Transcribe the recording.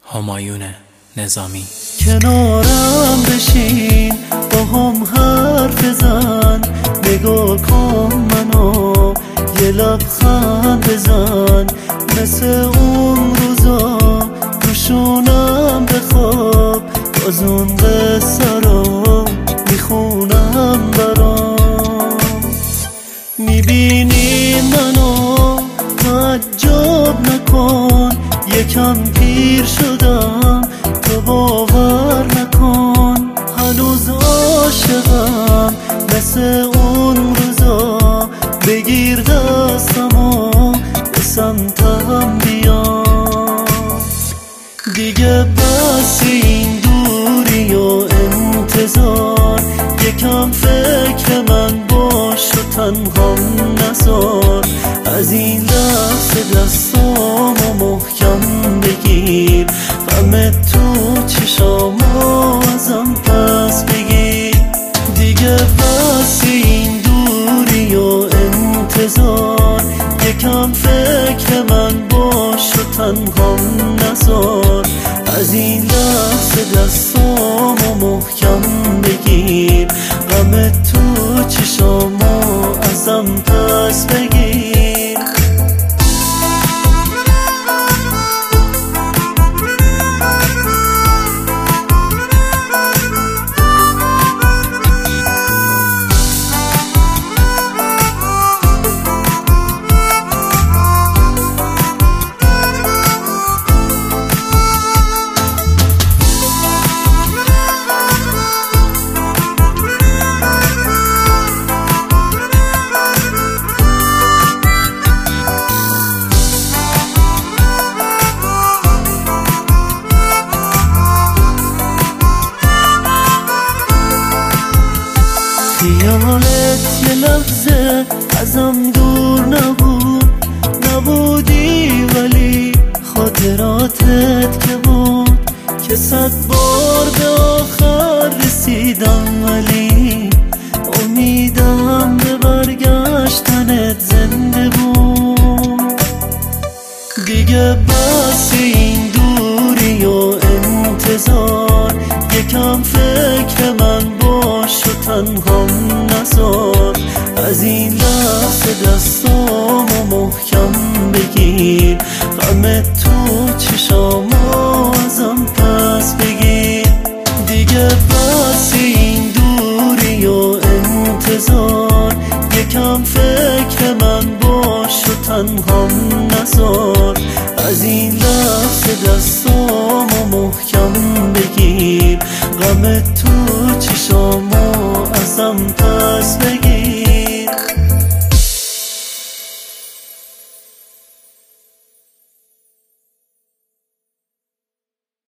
همایون نظامی. کنارم بشین با هم حرف بزن، نگاه کن منو یه لبخند بزن، مثل اون روزا روشونم بخواب، باز اون قصه رو میخونم برام. میبینی منو تعجب نکن، یکم پیر شدم تو باور نکن، هنوز عاشقم مثل اون روزا، بگیر دستمو به سمتم بیا. دیگه بس این دوری و انتظار، یکم فکر من باش و تنهام نذار، از این لحظه دستامو محکم بگیر، غم تو چشامو ازم پس بگیر. دیگه بس این دوری و انتظار، یکم فکر من باش و تنهام نذار، از این لحظه دستامو محکم بگیر، غم تو چشامو ازم پس بگیر. خیالت یه لحظه ازم دور نبودی، ولی خاطراتت که بود که 100 بار به آخر رسیدم، ولی امیدم به برگشتنت زنده بود. دیگه بس این دوری و انتظار، یکم فکر من باش و تنهام نذار، از این لحظه دستامو محکم بگیر، غم تو چشامو ازم پس بگیر. دیگه بس این دوری و انتظار، یکم فکر من باش و تنهام نذار، از این لحظه دستامو محکم